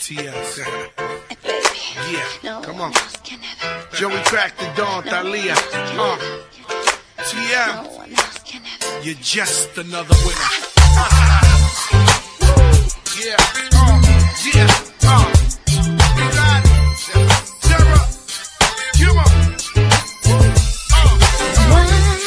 T.S. Hey, baby. Yeah, No come one on. else can ever. Joey Crack the Dawn, Thalia. T.M. No one else can ever. You're just another winner. Yeah, yeah, You got it. Sarah, come on. What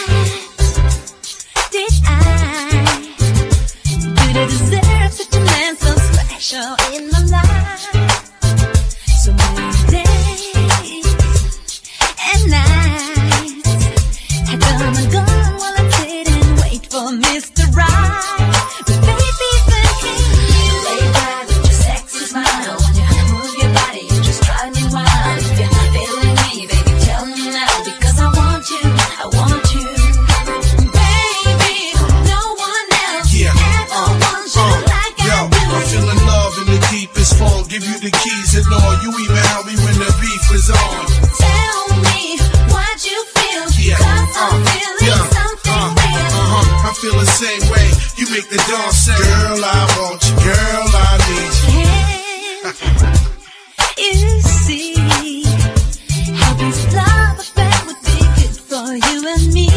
did I do to deserve such a man so special in my life? So many days and nights had come and gone while I sit and wait for Mr. Right. But baby, then came you. Lay back with your sexy smile. When you move your body, you just drive me wild. If you're feeling me, baby, tell me now, because I want you, I want you. Baby, no one else ever wants you like I do. I'm feeling love in the deepest form. Give you the keys and all. You even help me when the beef is on. Tell me what you feel, 'cause I'm feeling something real. I feel the same way. You make the dawn say, girl, I want you. Girl, I need you. Can't you see how this love affair would be good for you and me?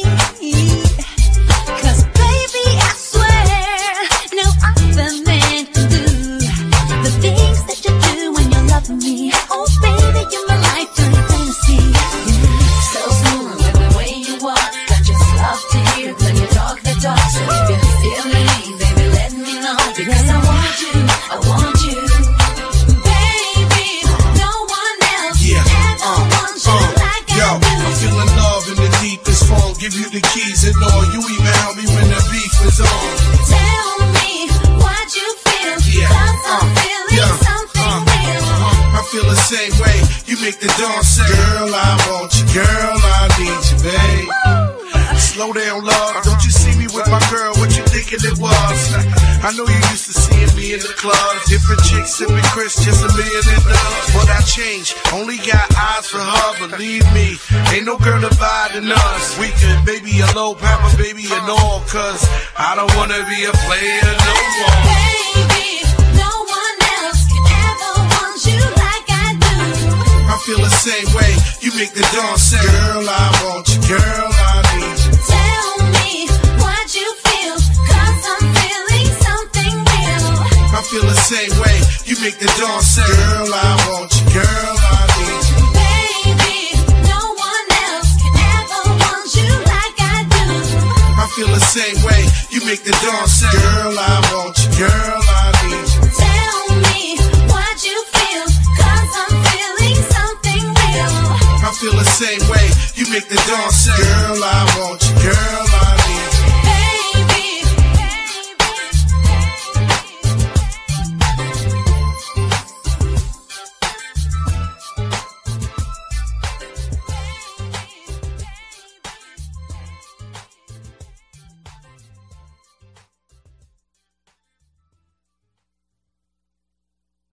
'Cause baby, I swear no other man can do the things that you do when you love me. Oh baby, you're my lifetime fantasy. So smooth with the way you walk, I just love to hear when you talk the talk. So if you're feeling me, baby, let me know, because I want you, I want you. Baby, no one else ever wants you like I do. I'm feeling love in the deepest form. Give you the keys and all. You even help me when the beef is on. Tell me what you feel, 'cause I'm feeling something real. I feel the same way. You make the dawn say, girl, I want you. Girl, I need you, babe. Slow down, love. Don't you see me with my girl? What you thinking it was? I know you used to seeing me in the club. Different chicks sipping Chris, just a million and dubs. But I changed. Only got eyes for her. Believe me, ain't no girl dividing us. We could baby a low papa, baby and all. 'Cause I don't wanna be a player no more. Baby, no one else can ever want you like I do. I feel the same way. You make the dawn say, girl, I want you. Girl, I need you. Tell me what you feel, 'cause I'm feeling something real. I feel the same way. You make the dawn say, girl, I want you. Girl, I need you. Baby, no one else can ever want you like I do. I feel the same way. You make the dawn say, girl, I want you. Girl, I need you. Tell me what you feel, 'cause I'm feeling something real. I feel the same way. You make the dawn say, girl, I